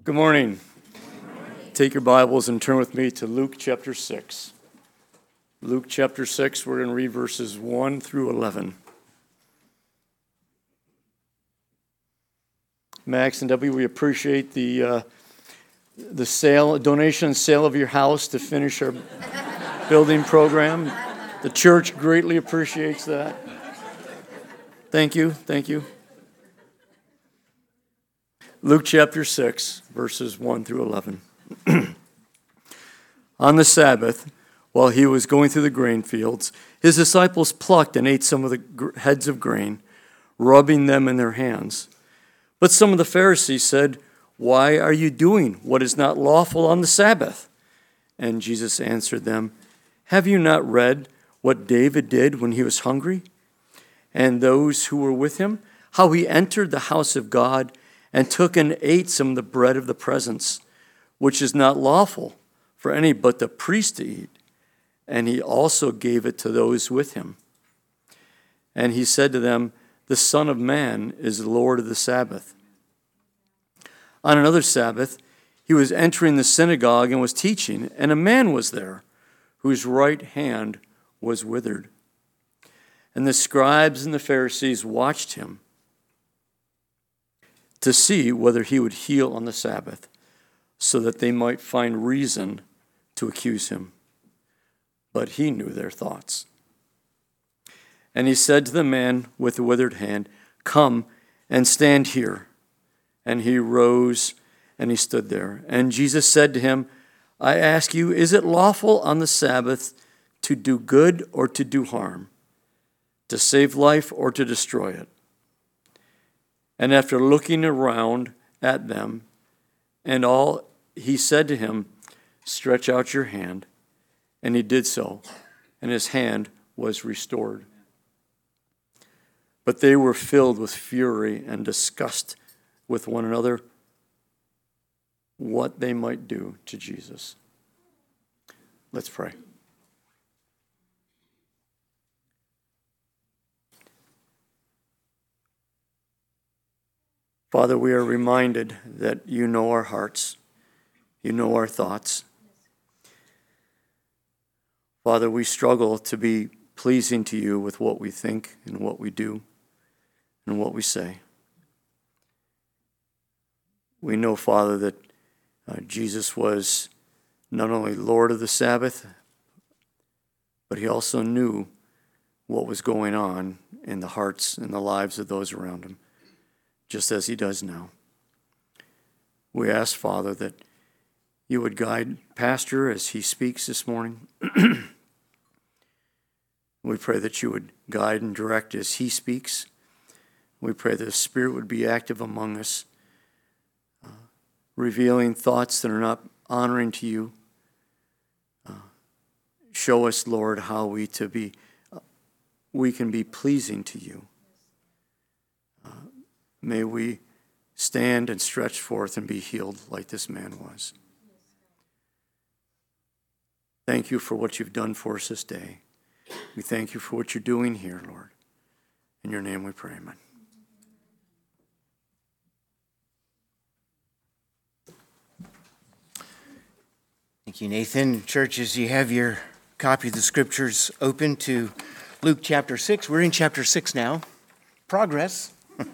Good morning. Take your Bibles and turn with me to Luke chapter 6. Luke chapter 6, we're going to read verses 1 through 11. Max and Debbie, we appreciate the donation and sale of your house to finish our building program. The church greatly appreciates that. Thank you. Luke chapter 6, verses 1 through 11. On the Sabbath, while he was going through the grain fields, his disciples plucked and ate some of the heads of grain, rubbing them in their hands. But some of the Pharisees said, "Why are you doing what is not lawful on the Sabbath?" And Jesus answered them, "Have you not read what David did when he was hungry? And those who were with him, how he entered the house of God and took and ate some of the bread of the presence, which is not lawful for any but the priest to eat. And he also gave it to those with him. And he said to them, the Son of Man is Lord of the Sabbath." On another Sabbath, he was entering the synagogue and was teaching, and a man was there whose right hand was withered. And the scribes and the Pharisees watched him to see whether he would heal on the Sabbath, so that they might find reason to accuse him. But he knew their thoughts. And he said to the man with the withered hand, "Come and stand here." And he rose and he stood there. And Jesus said to him, "I ask you, is it lawful on the Sabbath to do good or to do harm, to save life or to destroy it?" And after looking around at them and all, he said to him, "Stretch out your hand." And he did so, and his hand was restored. But they were filled with fury and discussed with one another what they might do to Jesus. Let's pray. Father, we are reminded that you know our hearts. You know our thoughts. Father, we struggle to be pleasing to you with what we think and what we do and what we say. We know, Father, that Jesus was not only Lord of the Sabbath, but he also knew what was going on in the hearts and the lives of those around him, just as he does now. We ask, Father, that you would guide Pastor as he speaks this morning. We pray that you would guide and direct as he speaks. We pray that the Spirit would be active among us, revealing thoughts that are not honoring to you. Show us, Lord, how we can be pleasing to you. May we stand and stretch forth and be healed like this man was. Thank you for what you've done for us this day. We thank you for what you're doing here, Lord. In your name we pray, amen. Thank you, Nathan. Church, as you have your copy of the scriptures open to Luke chapter 6, we're in chapter 6 now. Progress.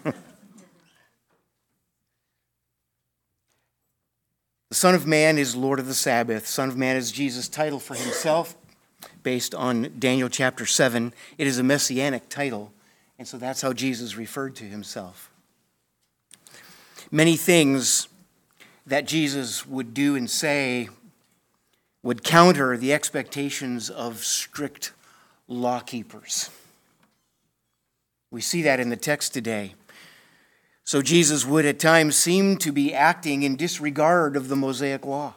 The Son of Man is Lord of the Sabbath. Son of Man is Jesus' title for himself, based on Daniel chapter 7. It is a messianic title, and so that's how Jesus referred to himself. Many things that Jesus would do and say would counter the expectations of strict law keepers. We see that in the text today. So Jesus would at times seem to be acting in disregard of the Mosaic law.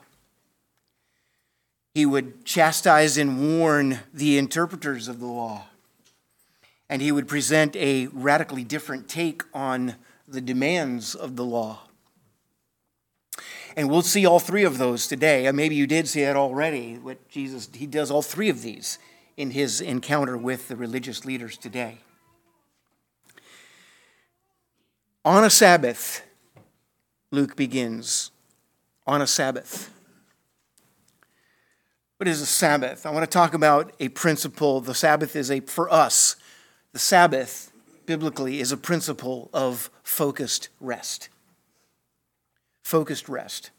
He would chastise and warn the interpreters of the law. And he would present a radically different take on the demands of the law. And we'll see all three of those today. Maybe you did see it already. He does all three of these in his encounter with the religious leaders today. On a Sabbath, Luke begins, on a Sabbath. What is a Sabbath? I want to talk about a principle. The Sabbath is for us, the Sabbath, biblically, is a principle of focused rest. Focused rest.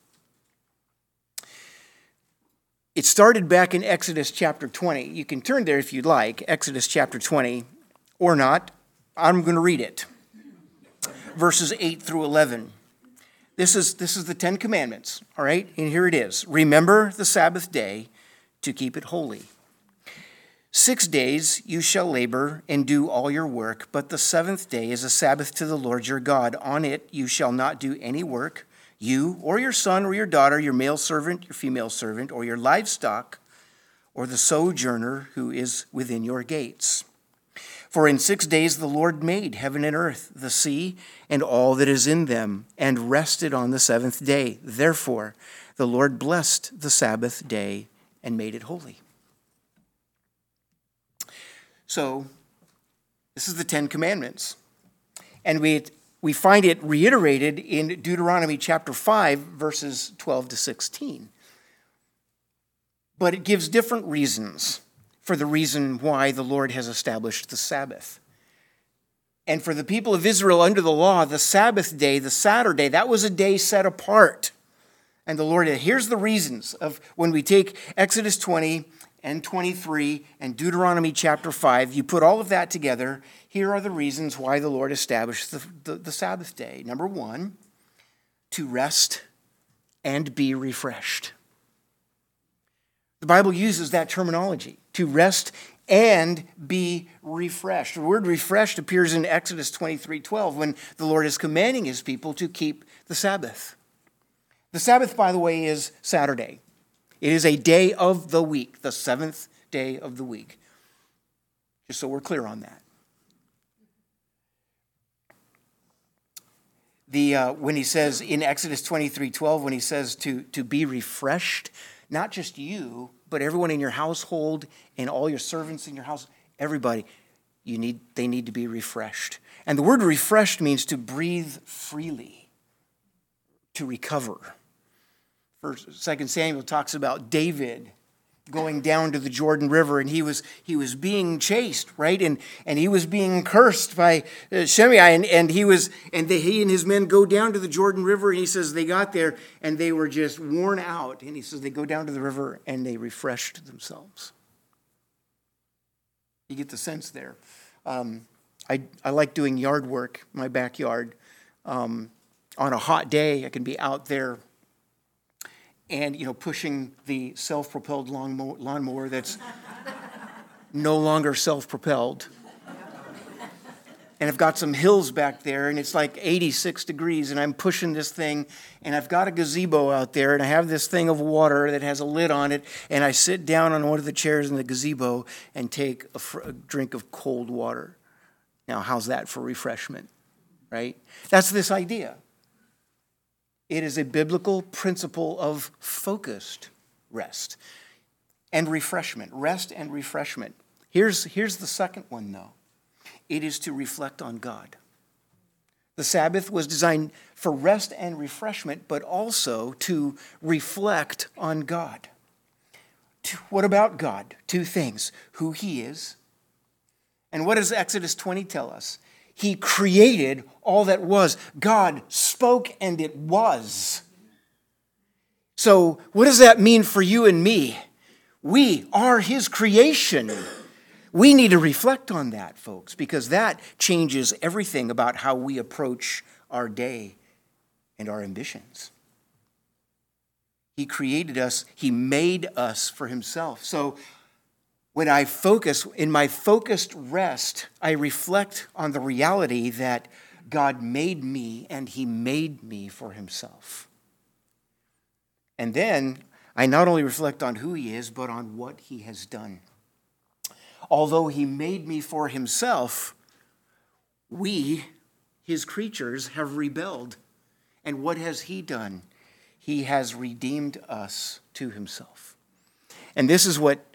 It started back in Exodus chapter 20. You can turn there if you'd like, Exodus chapter 20, or not. I'm going to read it. Verses 8 through 11. This is the Ten Commandments, all right? And here it is. Remember the Sabbath day to keep it holy. 6 days you shall labor and do all your work, but the seventh day is a Sabbath to the Lord your God. On it you shall not do any work, you or your son or your daughter, your male servant, your female servant, or your livestock, or the sojourner who is within your gates. For in 6 days the Lord made heaven and earth, the sea, and all that is in them, and rested on the seventh day. Therefore the Lord blessed the Sabbath day and made it holy. So, this is the Ten Commandments. And we find it reiterated in Deuteronomy chapter 5, verses 12 to 16. But it gives different reasons for the reason why the Lord has established the Sabbath. And for the people of Israel under the law, the Sabbath day, the Saturday, that was a day set apart. And the Lord, here's the reasons of when we take Exodus 20 and 23 and Deuteronomy chapter 5, you put all of that together, here are the reasons why the Lord established the Sabbath day. Number one, to rest and be refreshed. The Bible uses that terminology, to rest and be refreshed. The word refreshed appears in Exodus 23:12 when the Lord is commanding his people to keep the Sabbath. The Sabbath, by the way, is Saturday. It is a day of the week, the seventh day of the week. Just so we're clear on that. When he says in Exodus 23:12, when he says to be refreshed, not just you, but everyone in your household and all your servants in your house, everybody, they need to be refreshed. And the word refreshed means to breathe freely, to recover. 2 Samuel talks about David going down to the Jordan River, and he was being chased, right? And he was being cursed by Shimei, and he and his men go down to the Jordan River, and he says they got there and they were just worn out, and he says they go down to the river and they refreshed themselves. You get the sense there. I like doing yard work, my backyard. On a hot day, I can be out there and, pushing the self-propelled lawnmower that's no longer self-propelled. And I've got some hills back there, and it's like 86 degrees, and I'm pushing this thing, and I've got a gazebo out there, and I have this thing of water that has a lid on it, and I sit down on one of the chairs in the gazebo and take a drink of cold water. Now, how's that for refreshment, right? That's this idea. It is a biblical principle of focused rest and refreshment. Rest and refreshment. Here's the second one, though. It is to reflect on God. The Sabbath was designed for rest and refreshment, but also to reflect on God. What about God? Two things. Who he is. And what does Exodus 20 tell us? He created all that was. God spoke and it was. So what does that mean for you and me? We are his creation. We need to reflect on that, folks, because that changes everything about how we approach our day and our ambitions. He created us. He made us for himself. So when I focus, in my focused rest, I reflect on the reality that God made me and he made me for himself. And then I not only reflect on who he is, but on what he has done. Although he made me for himself, we, his creatures, have rebelled. And what has he done? He has redeemed us to himself. And this is what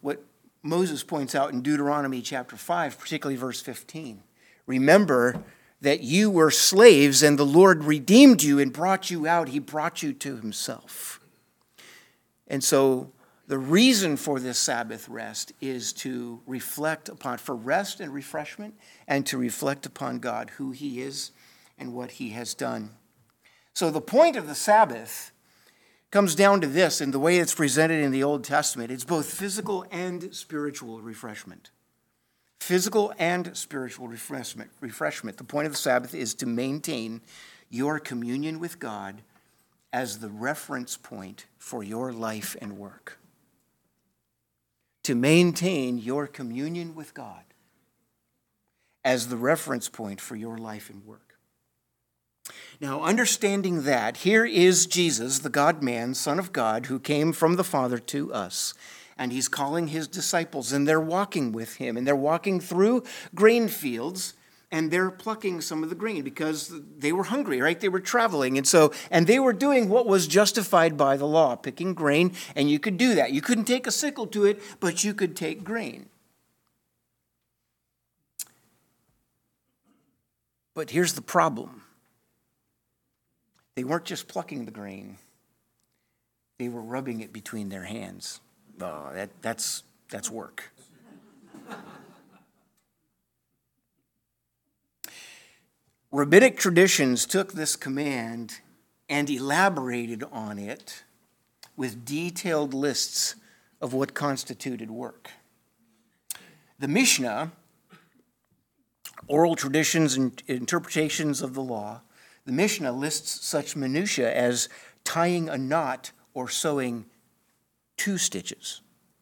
Moses points out in Deuteronomy chapter 5, particularly verse 15. Remember that you were slaves and the Lord redeemed you and brought you out. He brought you to himself. And so the reason for this Sabbath rest is to reflect upon, for rest and refreshment, and to reflect upon God, who he is and what he has done. So the point of the Sabbath comes down to this, in the way it's presented in the Old Testament. It's both physical and spiritual refreshment. Physical and spiritual refreshment. The point of the Sabbath is to maintain your communion with God as the reference point for your life and work. To maintain your communion with God as the reference point for your life and work. Now, understanding that, here is Jesus, the God-man, Son of God, who came from the Father to us. And he's calling his disciples, and they're walking with him. And they're walking through grain fields, and they're plucking some of the grain because they were hungry, right? They were traveling. And they were doing what was justified by the law, picking grain. And you could do that. You couldn't take a sickle to it, but you could take grain. But here's the problem. They weren't just plucking the grain. They were rubbing it between their hands. Oh, that's work. Rabbinic traditions took this command and elaborated on it with detailed lists of what constituted work. The Mishnah, oral traditions and interpretations of the law, the Mishnah lists such minutiae as tying a knot or sewing 2 stitches.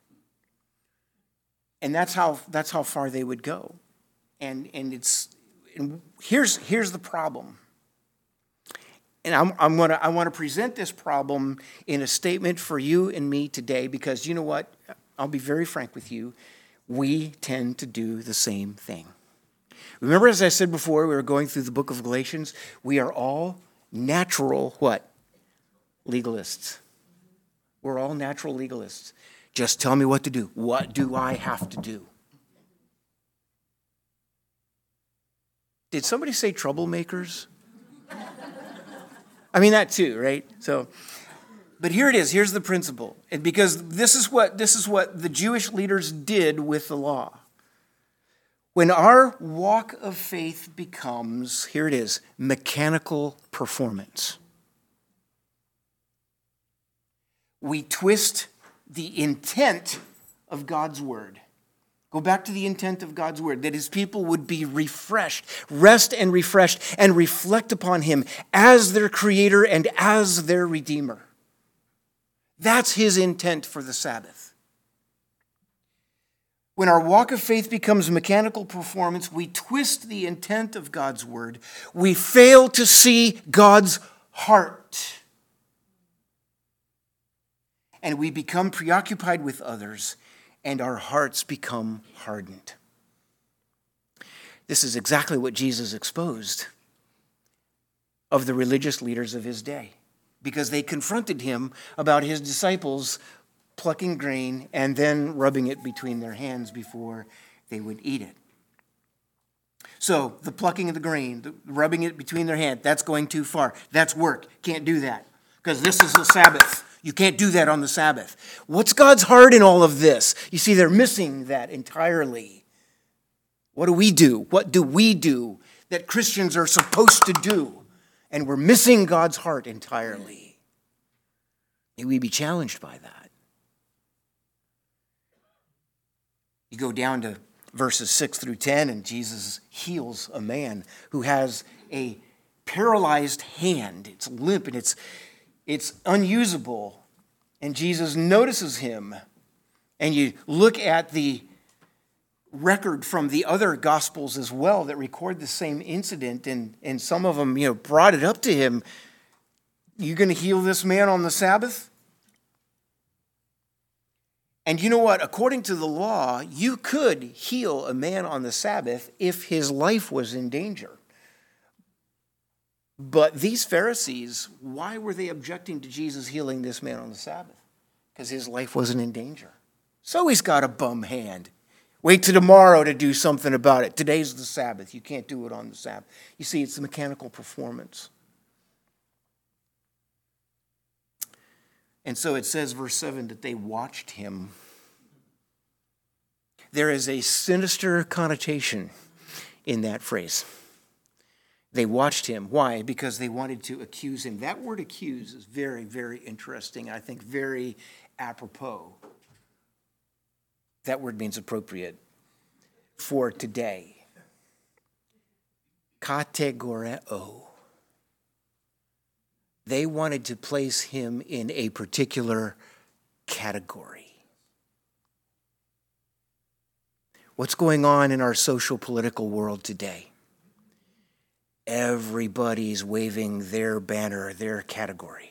And that's how far they would go. And here's the problem. And I want to present this problem in a statement for you and me today, because you know what? I'll be very frank with you. We tend to do the same thing. Remember, as I said before, we were going through the book of Galatians, we are all natural what? Legalists. We're all natural legalists. Just tell me what to do. What do I have to do? Did somebody say troublemakers? I mean, that too, right? But here it is. Here's the principle. And because this is what the Jewish leaders did with the law. When our walk of faith becomes, here it is, mechanical performance, we twist the intent of God's word. Go back to the intent of God's word, that his people would be refreshed, rest and refreshed, and reflect upon him as their creator and as their redeemer. That's his intent for the Sabbath. When our walk of faith becomes mechanical performance, we twist the intent of God's word. We fail to see God's heart. And we become preoccupied with others, and our hearts become hardened. This is exactly what Jesus exposed of the religious leaders of his day, because they confronted him about his disciples plucking grain and then rubbing it between their hands before they would eat it. So the plucking of the grain, the rubbing it between their hand, that's going too far. That's work. Can't do that because this is the Sabbath. You can't do that on the Sabbath. What's God's heart in all of this? You see, they're missing that entirely. What do we do? What do we do that Christians are supposed to do? And we're missing God's heart entirely. May we be challenged by that. You go down to verses 6 through 10, and Jesus heals a man who has a paralyzed hand. It's limp and it's unusable. And Jesus notices him. And you look at the record from the other Gospels as well that record the same incident, and some of them, brought it up to him. You going to heal this man on the Sabbath? And you know what? According to the law, you could heal a man on the Sabbath if his life was in danger. But these Pharisees, why were they objecting to Jesus healing this man on the Sabbath? Because his life wasn't in danger. So he's got a bum hand. Wait till tomorrow to do something about it. Today's the Sabbath. You can't do it on the Sabbath. You see, it's the mechanical performance. And so it says, verse 7, that they watched him. There is a sinister connotation in that phrase. They watched him. Why? Because they wanted to accuse him. That word accuse is very, very interesting. I think very apropos. That word means appropriate for today. Kategoreo. They wanted to place him in a particular category. What's going on in our social political world today? Everybody's waving their banner, their category.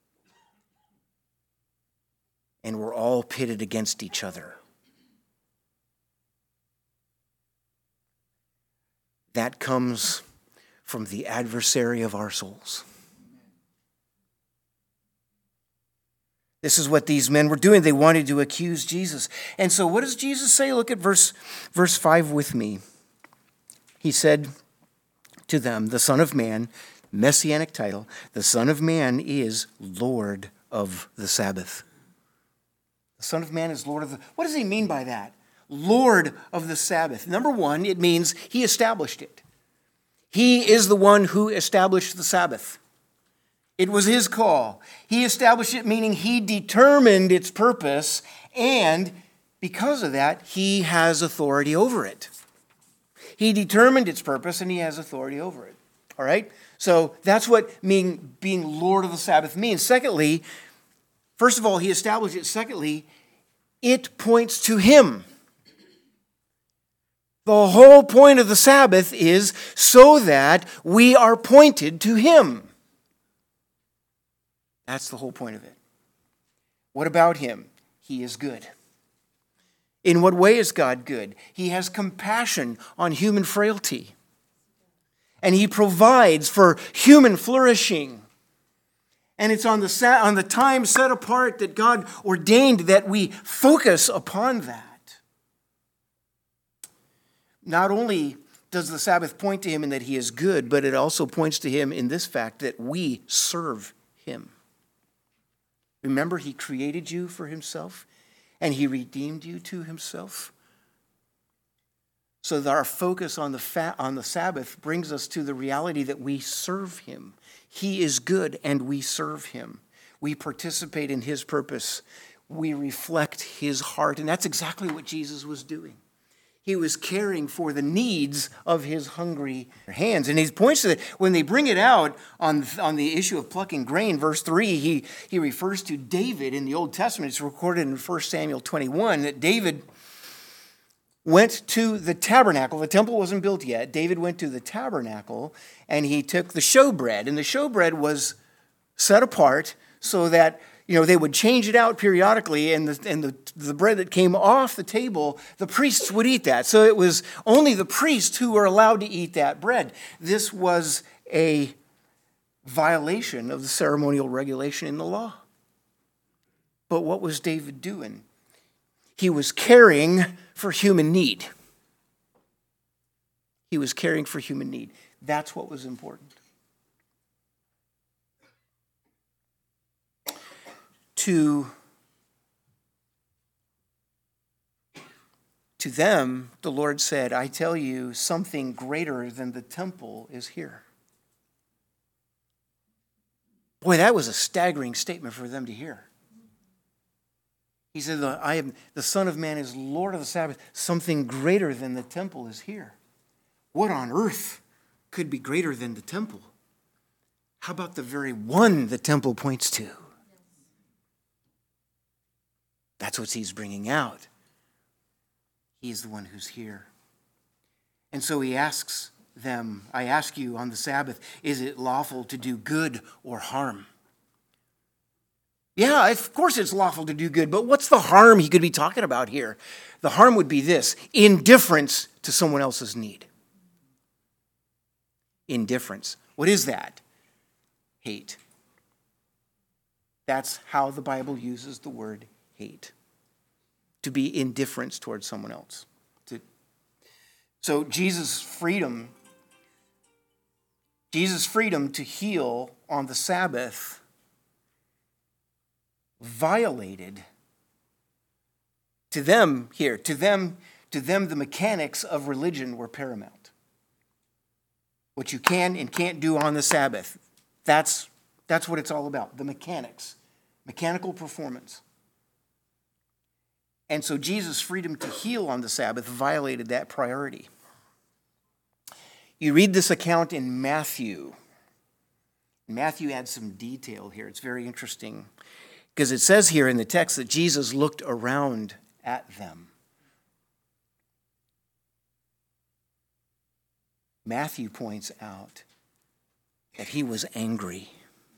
And we're all pitted against each other. That comes from the adversary of our souls. This is what these men were doing. They wanted to accuse Jesus. And so what does Jesus say? Look at verse 5 with me. He said to them, the Son of Man, messianic title, the Son of Man is Lord of the Sabbath. The Son of Man is Lord of the... What does he mean by that? Lord of the Sabbath. Number one, it means he established it. He is the one who established the Sabbath. It was his call. He established it, meaning he determined its purpose, and because of that, he has authority over it. He determined its purpose, and he has authority over it. All right? So that's what being Lord of the Sabbath means. Secondly, first of all, he established it. Secondly, it points to him. The whole point of the Sabbath is so that we are pointed to him. That's the whole point of it. What about him? He is good. In what way is God good? He has compassion on human frailty. And he provides for human flourishing. And it's on the time set apart that God ordained that we focus upon that. Not only does the Sabbath point to him in that he is good, but it also points to him in this fact that we serve him. Remember, he created you for himself, and he redeemed you to himself. So that our focus on the Sabbath brings us to the reality that we serve him. He is good, and we serve him. We participate in his purpose. We reflect his heart, and that's exactly what Jesus was doing. He was caring for the needs of his hungry hands. And he points to that when they bring it out on the issue of plucking grain, verse 3, he refers to David in the Old Testament. It's recorded in 1 Samuel 21 that David went to the tabernacle. The temple wasn't built yet. David went to the tabernacle and he took the showbread. And the showbread was set apart so that they would change it out periodically, and the bread that came off the table, the priests would eat that. So it was only the priests who were allowed to eat that bread. This was a violation of the ceremonial regulation in the law. But what was David doing? He was caring for human need. He was caring for human need. That's what was important. To them, the Lord said, I tell you, something greater than the temple is here. Boy, that was a staggering statement for them to hear. He said, the Son of Man is Lord of the Sabbath. Something greater than the temple is here. What on earth could be greater than the temple? How about the very one the temple points to? That's what he's bringing out. He's the one who's here. And so he asks them, I ask you on the Sabbath, is it lawful to do good or harm? Yeah, of course it's lawful to do good, but what's the harm he could be talking about here? The harm would be this: indifference to someone else's need. Indifference. What is that? Hate. That's how the Bible uses the word hate. To be indifference towards someone else. So Jesus' freedom to heal on the Sabbath violated to them the mechanics of religion were paramount. What you can and can't do on the Sabbath. That's what it's all about. The mechanics. Mechanical performance. And so Jesus' freedom to heal on the Sabbath violated that priority. You read this account in Matthew. Matthew adds some detail here. It's very interesting. Because it says here in the text that Jesus looked around at them. Matthew points out that he was angry.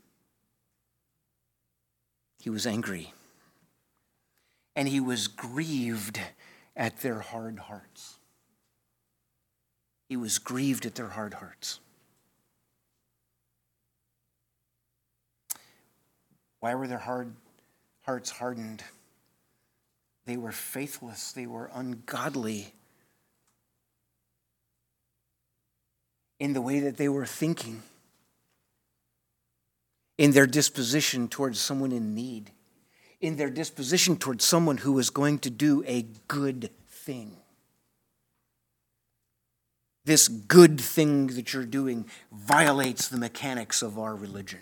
He was angry. And he was grieved at their hard hearts. He was grieved at their hard hearts. Why were their hearts hardened? They were faithless. They were ungodly in the way that they were thinking, in their disposition towards someone in need, in their disposition towards someone who was going to do a good thing. This good thing that you're doing violates the mechanics of our religion.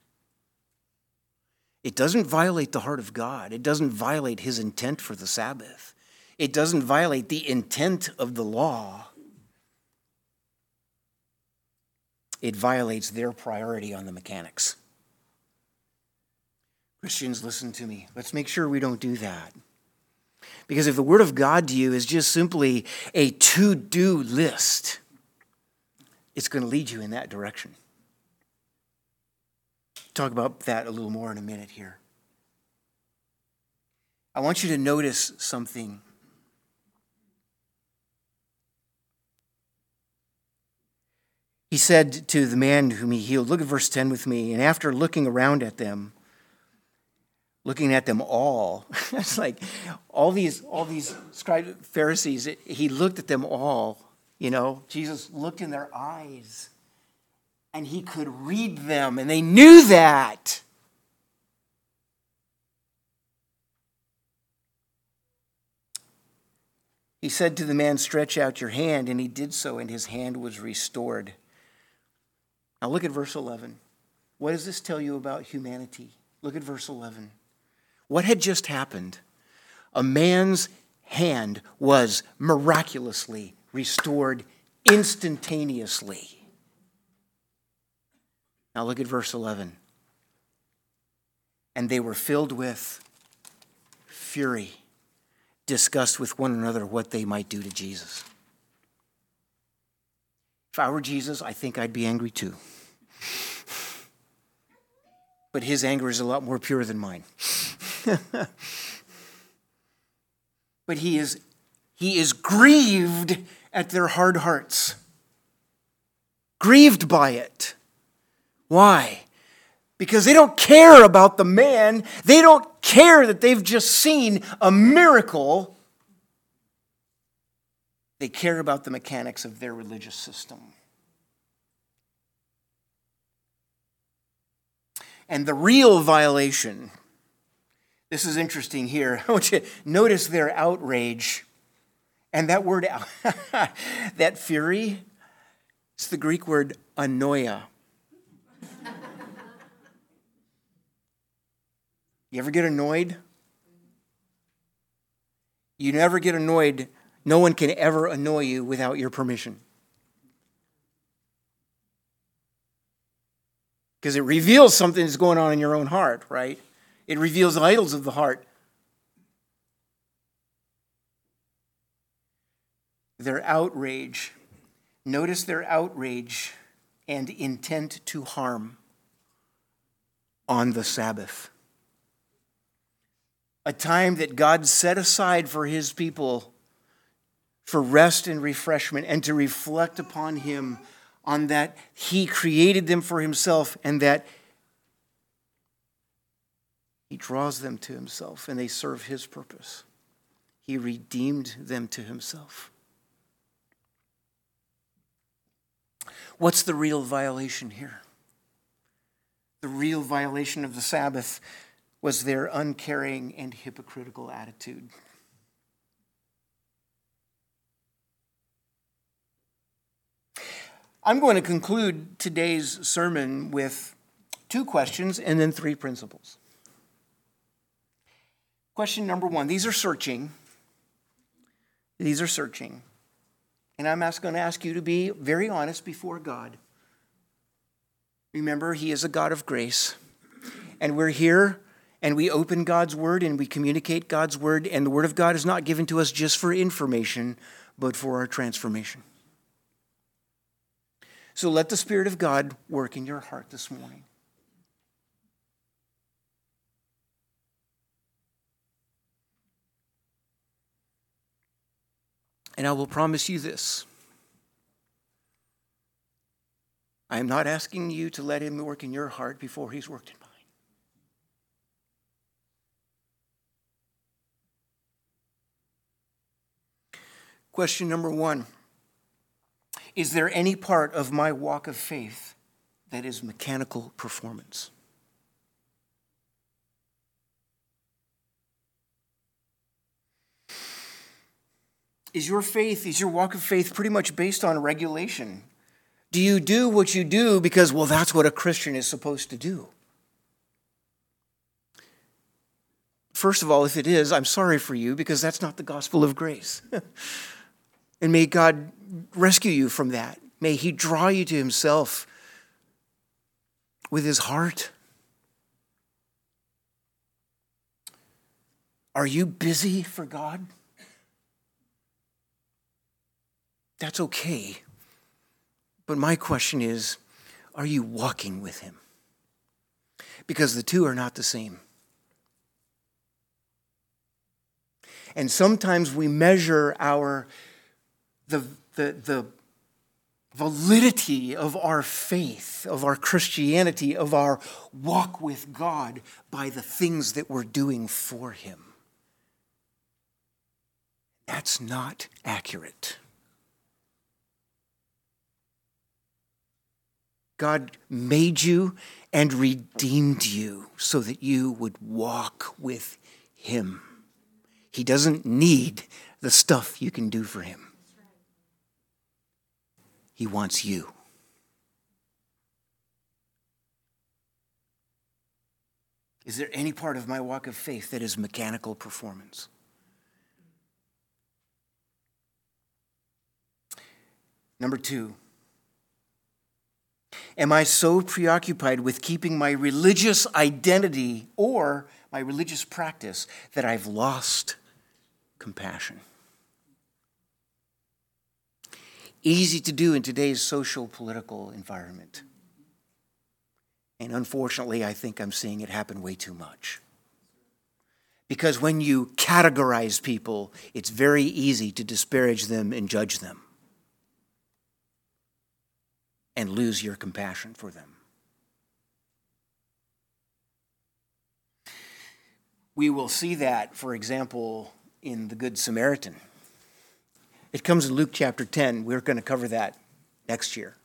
It doesn't violate the heart of God. It doesn't violate his intent for the Sabbath. It doesn't violate the intent of the law. It violates their priority on the mechanics. Christians, listen to me. Let's make sure we don't do that. Because if the Word of God to you is just simply a to-do list, it's going to lead you in that direction. Talk about that a little more in a minute here. I want you to notice something. He said to the man whom he healed, look at verse 10 with me, and after looking around at them, looking at them all, it's like all these scribes, Pharisees, he looked at them all, Jesus looked in their eyes. And he could read them, and they knew that. He said to the man, stretch out your hand, and he did so, and his hand was restored. Now look at verse 11. What does this tell you about humanity? Look at verse 11. What had just happened? A man's hand was miraculously restored instantaneously. Now look at verse 11. And they were filled with fury, discussed with one another what they might do to Jesus. If I were Jesus, I think I'd be angry too. But his anger is a lot more pure than mine. But he is grieved at their hard hearts. Grieved by it. Why? Because they don't care about the man. They don't care that they've just seen a miracle. They care about the mechanics of their religious system. And the real violation, this is interesting here. I want you to notice their outrage. And that word, that fury, it's the Greek word anoia. You ever get annoyed? You never get annoyed. No one can ever annoy you without your permission. Because it reveals something that's going on in your own heart, right? It reveals idols of the heart. Their outrage. Notice their outrage and intent to harm on the Sabbath. A time that God set aside for his people for rest and refreshment and to reflect upon him, on that he created them for himself and that he draws them to himself and they serve his purpose. He redeemed them to himself. What's the real violation here? The real violation of the Sabbath was their uncaring and hypocritical attitude. I'm going to conclude today's sermon with 2 questions and then 3 principles. Question number 1. These are searching. And I'm going to ask you to be very honest before God. Remember, He is a God of grace. And we're here and we open God's Word and we communicate God's Word. And the Word of God is not given to us just for information, but for our transformation. So let the Spirit of God work in your heart this morning. And I will promise you this. I am not asking you to let Him work in your heart before He's worked in mine. Question number 1. Is there any part of my walk of faith that is mechanical performance? Is your walk of faith pretty much based on regulation? Do you do what you do because, well, that's what a Christian is supposed to do? First of all, if it is, I'm sorry for you because that's not the gospel of grace. And may God rescue you from that. May He draw you to Himself with His heart. Are you busy for God? That's okay. But my question is, are you walking with Him? Because the two are not the same. And sometimes we measure the validity of our faith, of our Christianity, of our walk with God by the things that we're doing for Him. That's not accurate. God made you and redeemed you so that you would walk with Him. He doesn't need the stuff you can do for Him. He wants you. Is there any part of my walk of faith that is mechanical performance? Number 2, am I so preoccupied with keeping my religious identity or my religious practice that I've lost compassion? Easy to do in today's social political environment. And unfortunately, I think I'm seeing it happen way too much. Because when you categorize people, it's very easy to disparage them and judge them and lose your compassion for them. We will see that, for example, in the Good Samaritan. It comes in Luke chapter 10. We're going to cover that next year.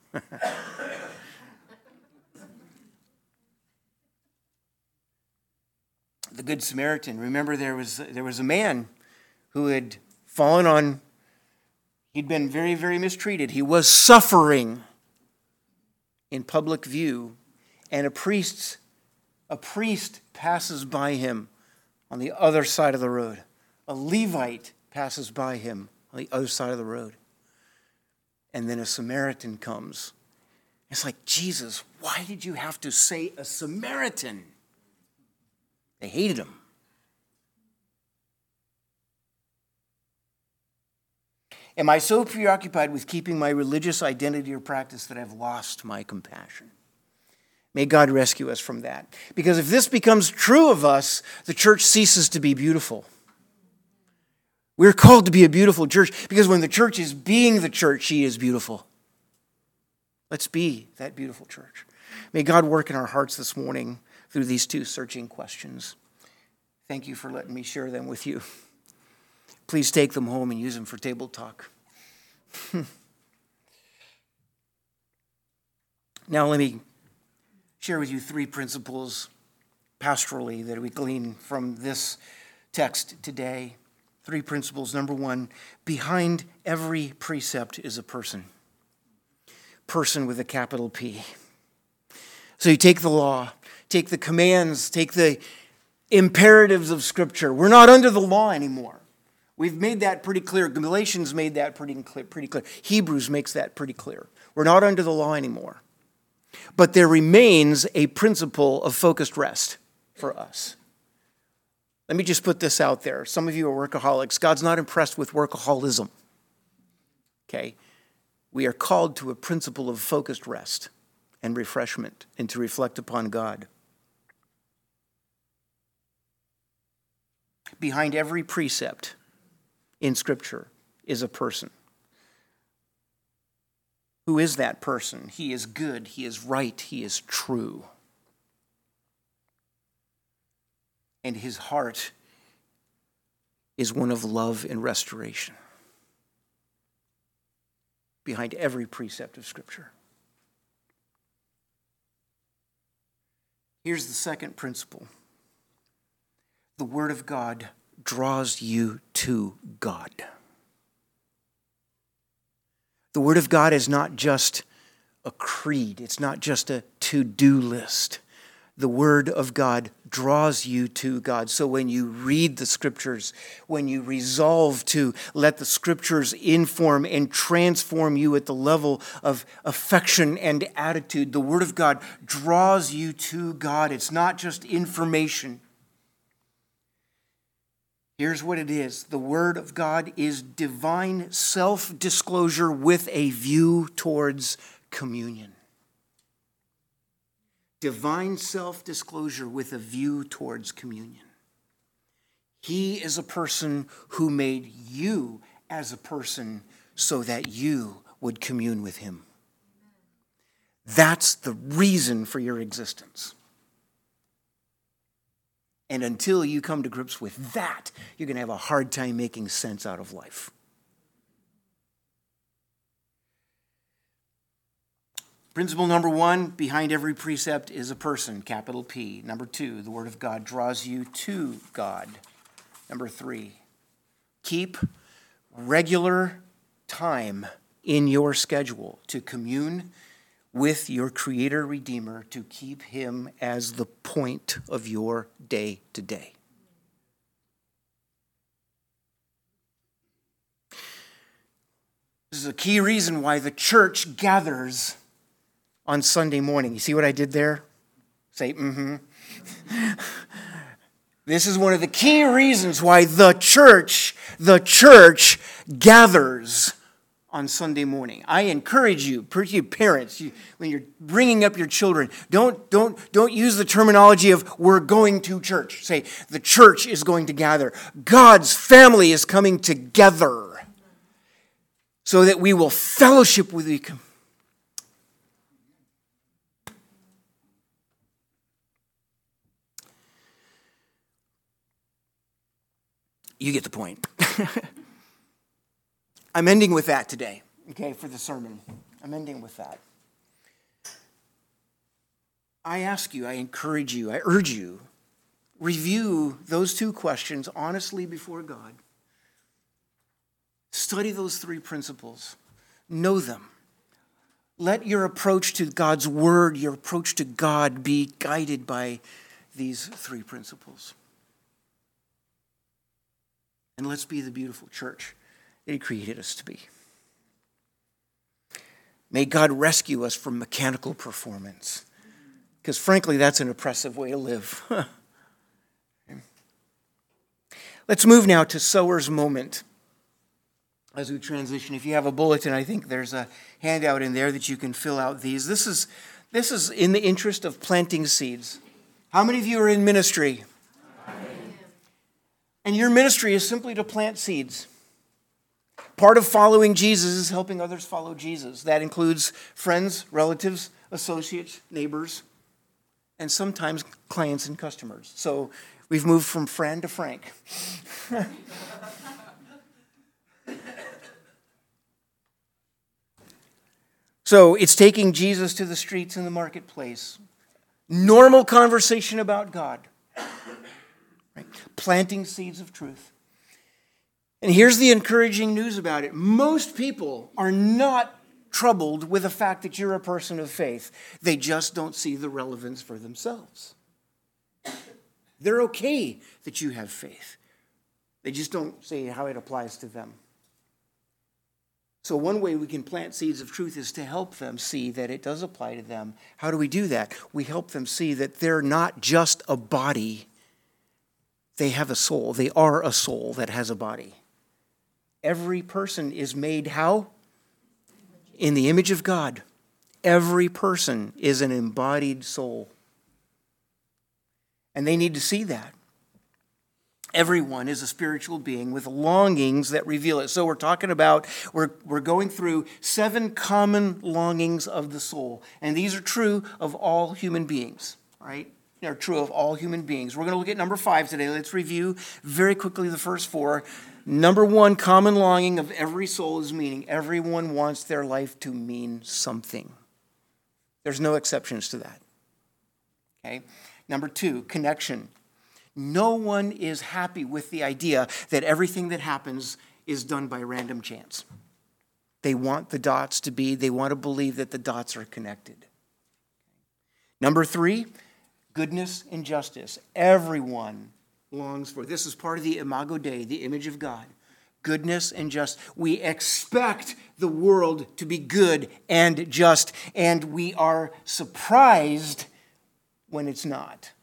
The Good Samaritan. Remember, there was a man who had fallen on, he'd been very, very mistreated. He was suffering in public view, and a priest passes by him on the other side of the road. A Levite passes by him on the other side of the road. And then a Samaritan comes. It's like, Jesus, why did you have to say a Samaritan? They hated him. Am I so preoccupied with keeping my religious identity or practice that I've lost my compassion? May God rescue us from that. Because if this becomes true of us, the church ceases to be beautiful. We're called to be a beautiful church because when the church is being the church, she is beautiful. Let's be that beautiful church. May God work in our hearts this morning through these 2 searching questions. Thank you for letting me share them with you. Please take them home and use them for table talk. Now let me share with you three principles pastorally that we glean from this text today. Three principles. Number one, behind every precept is a person. Person with a capital P. So you take the law, take the commands, take the imperatives of Scripture. We're not under the law anymore. We've made that pretty clear. Galatians made that pretty clear. Hebrews makes that pretty clear. We're not under the law anymore. But there remains a principle of focused rest for us. Let me just put this out there. Some of you are workaholics. God's not impressed with workaholism. Okay? We are called to a principle of focused rest and refreshment and to reflect upon God. Behind every precept in Scripture is a person. Who is that person? He is good, he is right, he is true. And his heart is one of love and restoration. Behind every precept of Scripture. Here's the second principle. The Word of God draws you to God. The Word of God is not just a creed. It's not just a to-do list. The Word of God draws you to God. So when you read the Scriptures, when you resolve to let the Scriptures inform and transform you at the level of affection and attitude, the Word of God draws you to God. It's not just information. Here's what it is. The Word of God is divine self-disclosure with a view towards communion. Divine self-disclosure with a view towards communion. He is a person who made you as a person so that you would commune with him. That's the reason for your existence. And until you come to grips with that, you're going to have a hard time making sense out of life. Principle number one, behind every precept is a person, capital P. Number two, the Word of God draws you to God. Number three, keep regular time in your schedule to commune with your Creator Redeemer, to keep him as the point of your day to day. This is a key reason why the church gathers on Sunday morning. You see what I did there? Say, mm-hmm. This is one of the key reasons why the church gathers on Sunday morning. I encourage you, parents, when you're bringing up your children, don't use the terminology of we're going to church. Say, the church is going to gather. God's family is coming together so that we will fellowship with each other. You get the point. I'm ending with that today, okay, for the sermon. I'm ending with that. I ask you, I encourage you, I urge you, review those two questions honestly before God. Study those three principles. Know them. Let your approach to God's Word, your approach to God be guided by these three principles. And let's be the beautiful church that He created us to be. May God rescue us from mechanical performance. Because frankly, that's an oppressive way to live. Let's move now to Sower's Moment. As we transition, if you have a bulletin, I think there's a handout in there that you can fill out these. This is in the interest of planting seeds. How many of you are in ministry? And your ministry is simply to plant seeds. Part of following Jesus is helping others follow Jesus. That includes friends, relatives, associates, neighbors, and sometimes clients and customers. So we've moved from Fran to Frank. So it's taking Jesus to the streets and the marketplace. Normal conversation about God. Right? Planting seeds of truth. And here's the encouraging news about it. Most people are not troubled with the fact that you're a person of faith. They just don't see the relevance for themselves. They're okay that you have faith. They just don't see how it applies to them. So one way we can plant seeds of truth is to help them see that it does apply to them. How do we do that? We help them see that they're not just a body. They have a soul. They are a soul that has a body. Every person is made how? In the image of God. Every person is an embodied soul. And they need to see that. Everyone is a spiritual being with longings that reveal it. So we're going through 7 common longings of the soul. And these are true of all human beings, right? They're true of all human beings. We're going to look at number 5 today. Let's review very quickly the first 4. Number 1, common longing of every soul is meaning. Everyone wants their life to mean something. There's no exceptions to that. Okay? Number 2, connection. No one is happy with the idea that everything that happens is done by random chance. They want they want to believe that the dots are connected. Number 3, goodness and justice. Everyone longs for. This is part of the Imago Dei, the image of God. Goodness and justice. We expect the world to be good and just, and we are surprised when it's not.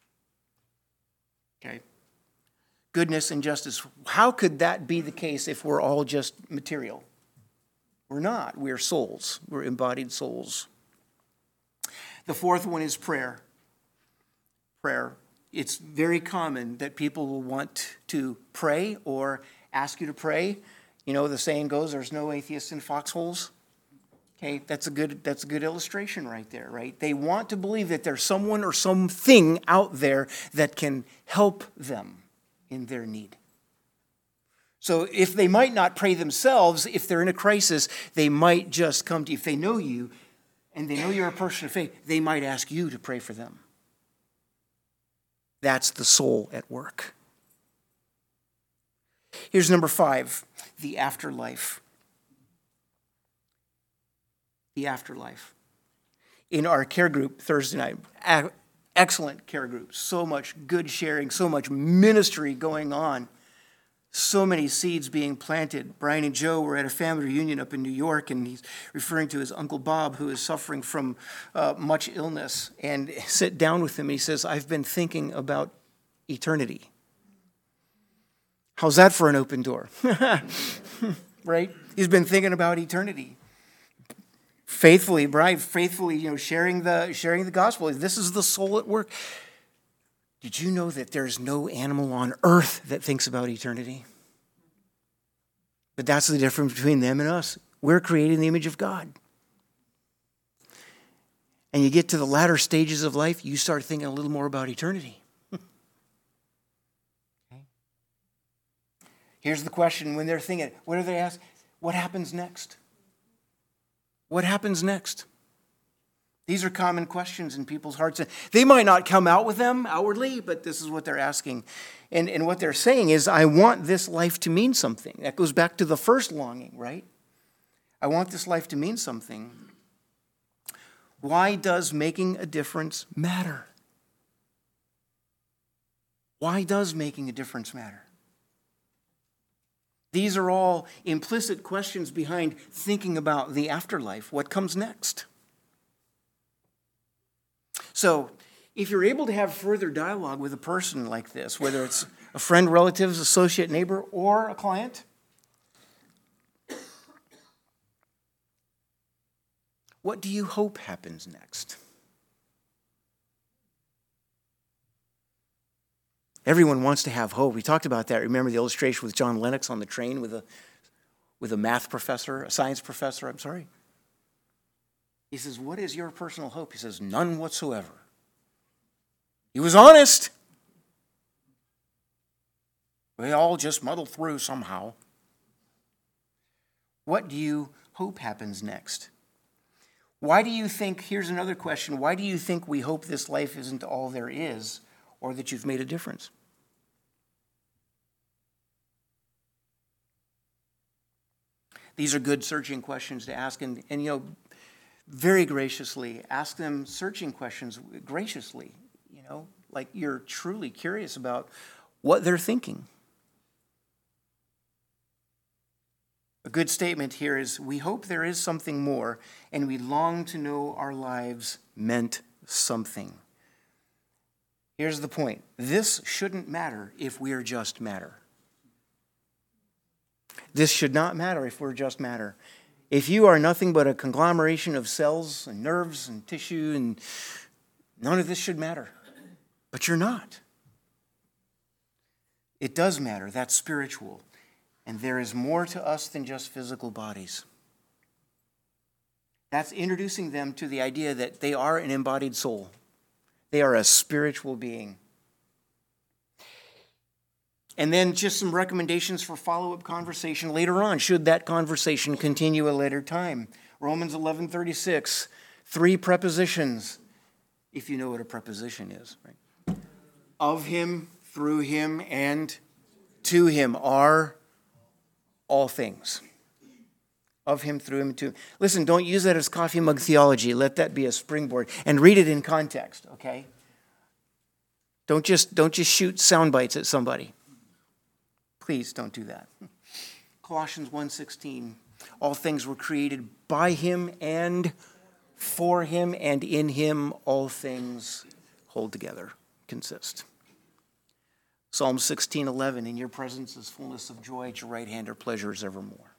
Okay? Goodness and justice. How could that be the case if we're all just material? We're not. We're souls. We're embodied souls. The 4th one is prayer. Prayer. It's very common that people will want to pray or ask you to pray. You know, the saying goes, there's no atheists in foxholes. Okay, that's a good illustration right there, right? They want to believe that there's someone or something out there that can help them in their need. So if they might not pray themselves, if they're in a crisis, they might just come to you. If they know you and they know you're a person of faith, they might ask you to pray for them. That's the soul at work. Here's number 5, the afterlife. The afterlife. In our care group Thursday night, excellent care group, so much good sharing, so much ministry going on, so many seeds being planted. Brian and Joe were at a family reunion up in New York, and he's referring to his Uncle Bob, who is suffering from much illness, and sit down with him. He says, I've been thinking about eternity. How's that for an open door? Right? He's been thinking about eternity. Faithfully, Brian, sharing the gospel. This is the soul at work. Did you know that there's no animal on earth that thinks about eternity? But that's the difference between them and us. We're created in the image of God. And you get to the latter stages of life, you start thinking a little more about eternity. Okay. Here's the question when they're thinking, what do they ask? What happens next? What happens next? These are common questions in people's hearts. They might not come out with them outwardly, but this is what they're asking. And what they're saying is, I want this life to mean something. That goes back to the first longing, right? I want this life to mean something. Why does making a difference matter? Why does making a difference matter? These are all implicit questions behind thinking about the afterlife. What comes next? So, if you're able to have further dialogue with a person like this, whether it's a friend, relative, associate, neighbor, or a client, what do you hope happens next? Everyone wants to have hope. We talked about that. Remember the illustration with John Lennox on the train with a math professor, a science professor, I'm sorry. He says, what is your personal hope? He says, none whatsoever. He was honest. We all just muddle through somehow. What do you hope happens next? Why do you think, here's another question, why do you think we hope this life isn't all there is, or that you've made a difference? These are good searching questions to ask, and very graciously ask them searching questions graciously, like you're truly curious about what they're thinking. A good statement here is, we hope there is something more, and we long to know our lives meant something. Here's the point. This shouldn't matter if we're just matter. This should not matter if we're just matter. If you are nothing but a conglomeration of cells and nerves and tissue, and none of this should matter. But you're not. It does matter. That's spiritual. And there is more to us than just physical bodies. That's introducing them to the idea that they are an embodied soul. They are a spiritual being. And then just some recommendations for follow-up conversation later on, should that conversation continue a later time. Romans 11:36, 3 prepositions, if you know what a preposition is, right? Of him, through him, and to him are all things. Of him, through him, and to him. Listen, don't use that as coffee mug theology. Let that be a springboard. And read it in context, okay? Don't just shoot sound bites at somebody. Please don't do that. Colossians 1:16, all things were created by him and for him, and in him all things hold together, consist. Psalm 16:11, in your presence is fullness of joy, at your right hand are pleasures evermore.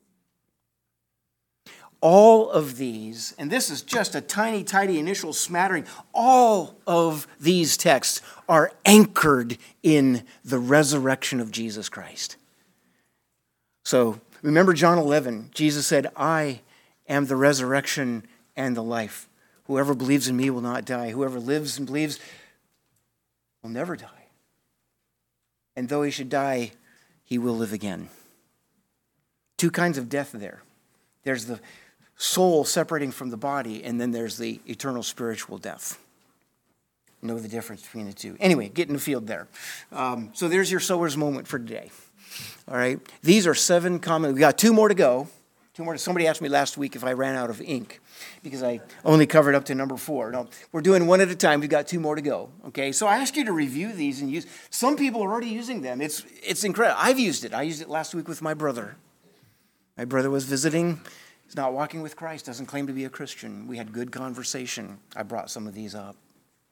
All of these, and this is just a tiny, tiny initial smattering, all of these texts are anchored in the resurrection of Jesus Christ. So remember John 11, Jesus said, I am the resurrection and the life. Whoever believes in me will not die. Whoever lives and believes will never die. And though he should die, he will live again. Two kinds of death there. There's the soul separating from the body, and then there's the eternal spiritual death. Know the difference between the two. Anyway, get in the field there. So there's your sower's moment for today. All right. These are 7 common. We got 2 more to go. 2 more. Somebody asked me last week if I ran out of ink because I only covered up to number 4. No, we're doing one at a time. We've got 2 more to go. Okay. So I ask you to review these and use. Some people are already using them. It's incredible. I've used it. I used it last week with my brother. My brother was visiting. He's not walking with Christ. Doesn't claim to be a Christian. We had good conversation. I brought some of these up.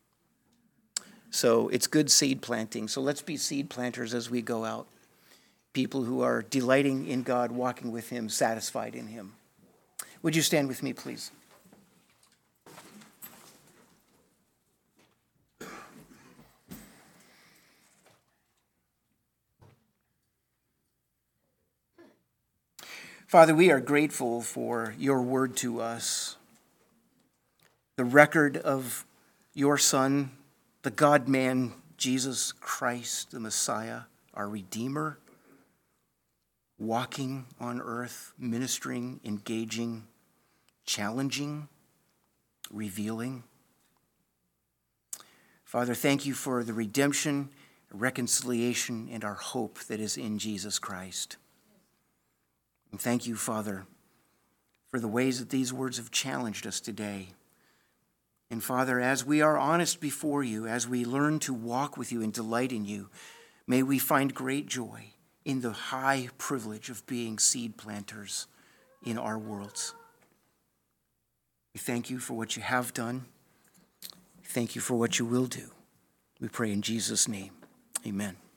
So it's good seed planting. So let's be seed planters as we go out. People who are delighting in God, walking with him, satisfied in him. Would you stand with me, please? Father, we are grateful for your word to us. The record of your Son, the God-man, Jesus Christ, the Messiah, our Redeemer, walking on earth, ministering, engaging, challenging, revealing. Father, thank you for the redemption, reconciliation, and our hope that is in Jesus Christ. And thank you, Father, for the ways that these words have challenged us today. And Father, as we are honest before you, as we learn to walk with you and delight in you, may we find great joy in the high privilege of being seed planters in our worlds. We thank you for what you have done. Thank you for what you will do. We pray in Jesus' name. Amen.